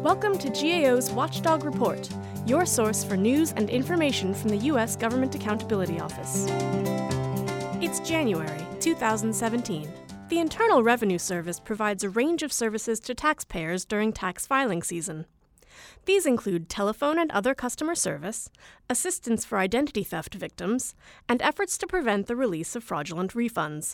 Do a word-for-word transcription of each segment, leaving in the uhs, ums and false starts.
Welcome to G A O's Watchdog Report, your source for news and information from the U S Government Accountability Office. It's January two thousand seventeen. The Internal Revenue Service provides a range of services to taxpayers during tax filing season. These include telephone and other customer service, assistance for identity theft victims, and efforts to prevent the release of fraudulent refunds.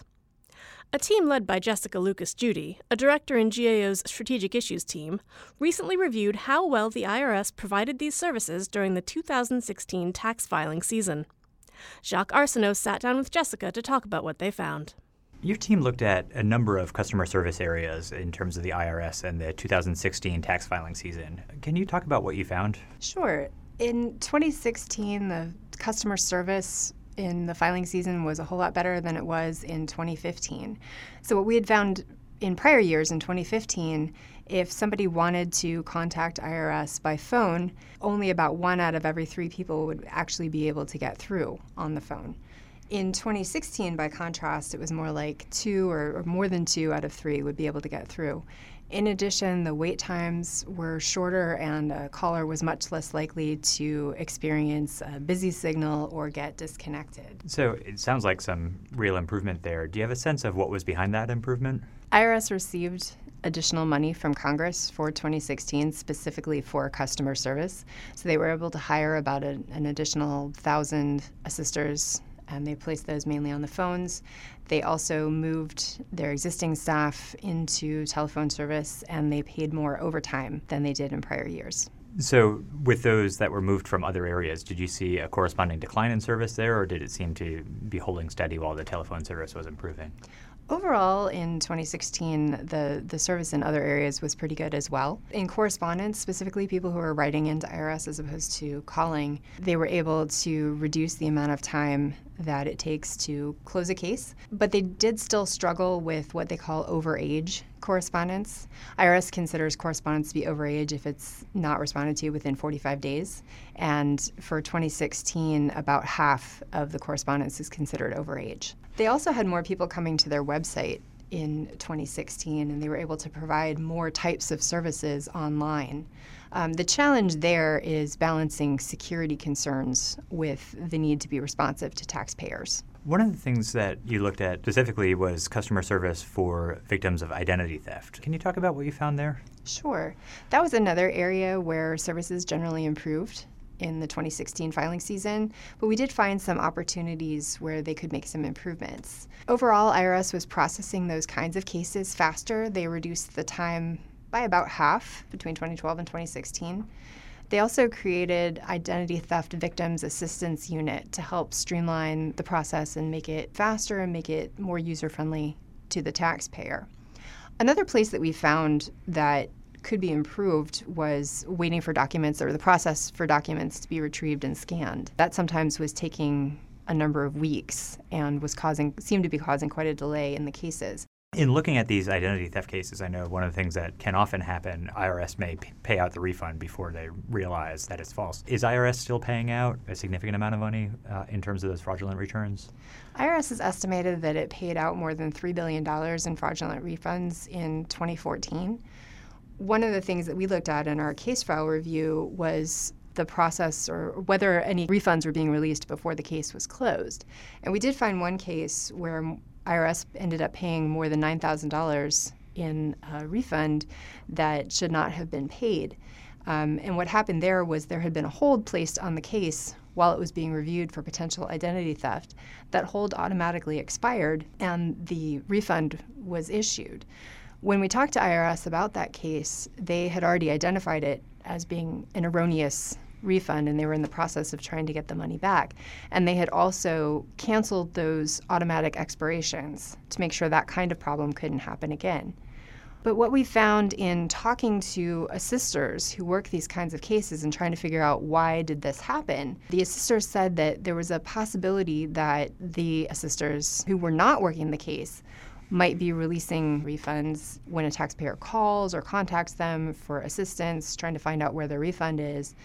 A team led by Jessica Lucas-Judy, a director in G A O's Strategic Issues team, recently reviewed how well the I R S provided these services during the two thousand sixteen tax filing season. Jacques Arsenault sat down with Jessica to talk about what they found. Your team looked at a number of customer service areas in terms of the I R S and the two thousand sixteen tax filing season. Can you talk about what you found? Sure. In twenty sixteen, the customer service in the filing season was a whole lot better than it was in twenty fifteen. So what we had found in prior years, in twenty fifteen, if somebody wanted to contact I R S by phone, only about one out of every three people would actually be able to get through on the phone. In twenty sixteen, by contrast, it was more like two or, or more than two out of three would be able to get through. In addition, the wait times were shorter and a caller was much less likely to experience a busy signal or get disconnected. So it sounds like some real improvement there. Do you have a sense of what was behind that improvement? I R S received additional money from Congress for twenty sixteen, specifically for customer service. So they were able to hire about a, an additional thousand assisters, and they placed those mainly on the phones. They also moved their existing staff into telephone service, and they paid more overtime than they did in prior years. So with those that were moved from other areas, did you see a corresponding decline in service there, or did it seem to be holding steady while the telephone service was improving? Overall, in twenty sixteen, the, the service in other areas was pretty good as well. In correspondence, specifically people who were writing into I R S as opposed to calling, they were able to reduce the amount of time that it takes to close a case. But they did still struggle with what they call overage correspondence. I R S considers correspondence to be overage if it's not responded to within forty-five days. And for twenty sixteen, about half of the correspondence is considered overage. They also had more people coming to their website in twenty sixteen, and they were able to provide more types of services online. Um, the challenge there is balancing security concerns with the need to be responsive to taxpayers. One of the things that you looked at specifically was customer service for victims of identity theft. Can you talk about what you found there? Sure. That was another area where services generally improved in the twenty sixteen filing season, but we did find some opportunities where they could make some improvements. Overall, I R S was processing those kinds of cases faster. They reduced the time by about half between twenty twelve and twenty sixteen. They also created Identity Theft Victims Assistance Unit to help streamline the process and make it faster and make it more user-friendly to the taxpayer. Another place that we found that could be improved was waiting for documents or the process for documents to be retrieved and scanned. That sometimes was taking a number of weeks and was causing seemed to be causing quite a delay in the cases. In looking at these identity theft cases, I know one of the things that can often happen, I R S may p- pay out the refund before they realize that it's false. Is I R S still paying out a significant amount of money uh, in terms of those fraudulent returns? I R S has estimated that it paid out more than three billion dollars in fraudulent refunds in twenty fourteen. One of the things that we looked at in our case file review was the process or whether any refunds were being released before the case was closed. And we did find one case where I R S ended up paying more than nine thousand dollars in a refund that should not have been paid. Um, and what happened there was there had been a hold placed on the case while it was being reviewed for potential identity theft. That hold automatically expired and the refund was issued. When we talked to I R S about that case, they had already identified it as being an erroneous refund, and they were in the process of trying to get the money back. And they had also canceled those automatic expirations to make sure that kind of problem couldn't happen again. But what we found in talking to assisters who work these kinds of cases and trying to figure out why did this happen, the assisters said that there was a possibility that the assisters who were not working the case might be releasing refunds when a taxpayer calls or contacts them for assistance, trying to find out where their refund is.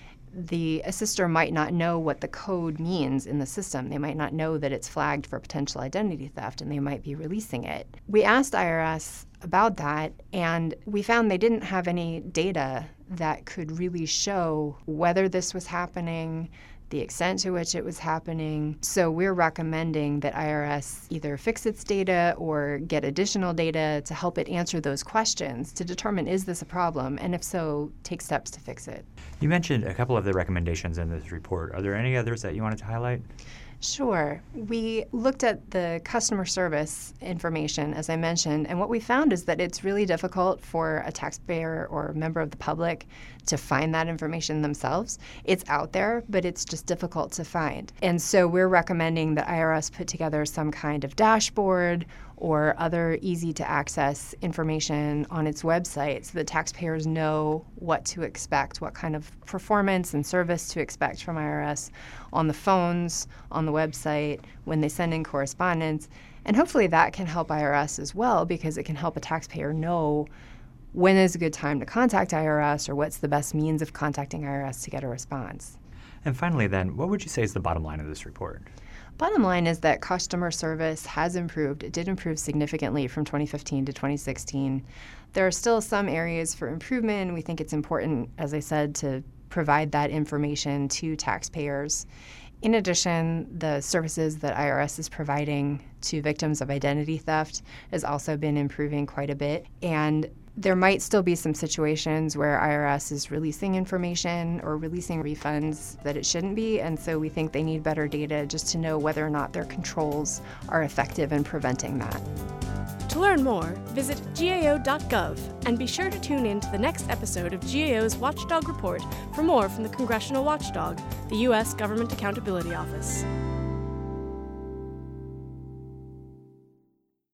The assister might not know what the code means in the system. They might not know that it's flagged for potential identity theft, and they might be releasing it. We asked I R S about that, and we found they didn't have any data that could really show whether this was happening, the extent to which it was happening. So we're recommending that I R S either fix its data or get additional data to help it answer those questions to determine, is this a problem? And if so, take steps to fix it. You mentioned a couple of the recommendations in this report. Are there any others that you wanted to highlight? Sure. We looked at the customer service information, as I mentioned, and what we found is that it's really difficult for a taxpayer or a member of the public to find that information themselves. It's out there, but it's just difficult to find. And so we're recommending that I R S put together some kind of dashboard or other easy-to-access information on its website so that taxpayers know what to expect, what kind of performance and service to expect from I R S on the phones, on the website, when they send in correspondence. And hopefully that can help I R S as well, because it can help a taxpayer know when is a good time to contact I R S or what's the best means of contacting I R S to get a response. And finally then, what would you say is the bottom line of this report? Bottom line is that customer service has improved. It did improve significantly from twenty fifteen to twenty sixteen. There are still some areas for improvement. We think it's important, as I said, to provide that information to taxpayers. In addition, the services that I R S is providing to victims of identity theft has also been improving quite a bit. And there might still be some situations where I R S is releasing information or releasing refunds that it shouldn't be, and so we think they need better data just to know whether or not their controls are effective in preventing that. To learn more, visit G A O dot gov and be sure to tune in to the next episode of G A O's Watchdog Report for more from the Congressional Watchdog, the U S Government Accountability Office.